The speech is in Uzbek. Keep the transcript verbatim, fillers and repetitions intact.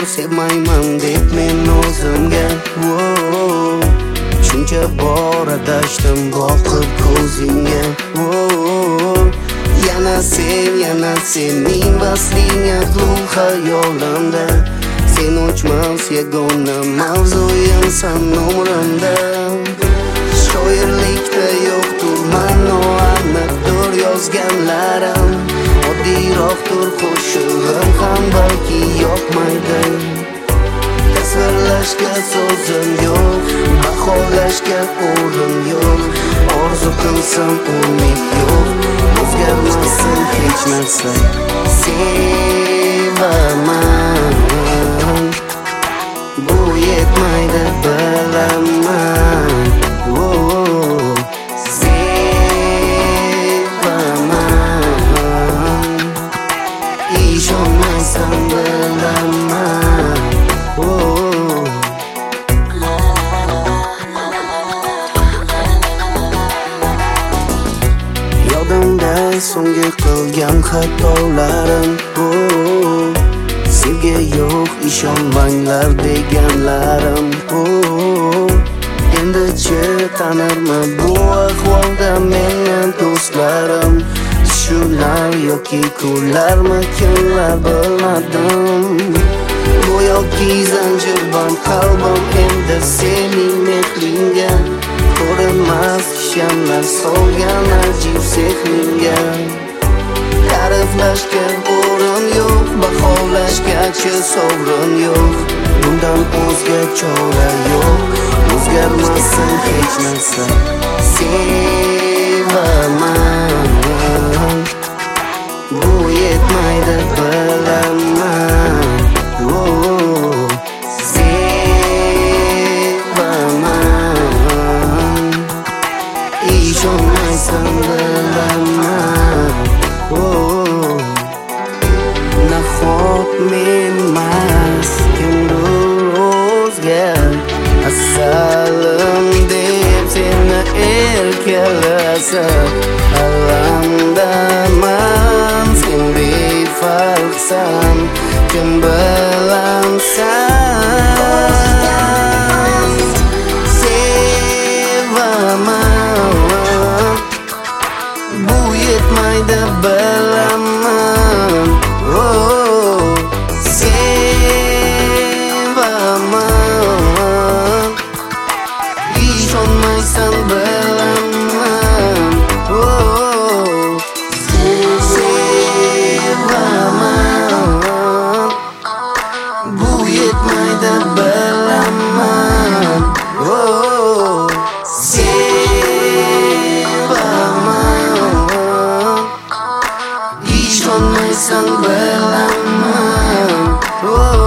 sevmayman deb men o'zimga oh, shuncha bor adashdim boqib ko'zingga oh, yana sen yana sening vasling aqlu xayolimda sen o'chmas yagona mavzuyimsan umrimda shoirlikda yo'qdir ma'no aniqdir yozganlarim oddiyroqdir qo'shig'im ham balki yoqmaydi tasvirlashga so'zim yo'q baholashga o'rin yo'q orzu qilsam umid yo'q o'zgarmasin hech narsa sevaman bu yetmaydi bilaman oh, sevaman ishonmaysan bilaman oh. Yodimda so'nggi qilgan xatolarim oh, sevgi yo'q ishonmanglar deganlarim oh, endichi tanirman bu ahvolda meni do'stlarim tushlar yoki kunlarmi kunlar bilmadim go'yoki zanjirband qalbim endi sening mehringga ko'rinmas kishanlar solgan ajib sehningga ta'riflashga o'rin yo'q baholashgacha sovrin yo'q bundan o'zga chora yo'q o'zgarmasin hech narsa sevaman bu yetmaydi bilaman oh, sevaman ishonmaysan bilaman oh, nahot menmas kimdir o'zga asalim deb seni erkalasa alamdaman sen befarqsan kim bilamsan sevaman bu yetmaydi bilaman oh, sevaman ishonmaysan bilaman oh, sevaman bu yetmaydi bilaman oh, sevaman ishonmaysan bilaman oh.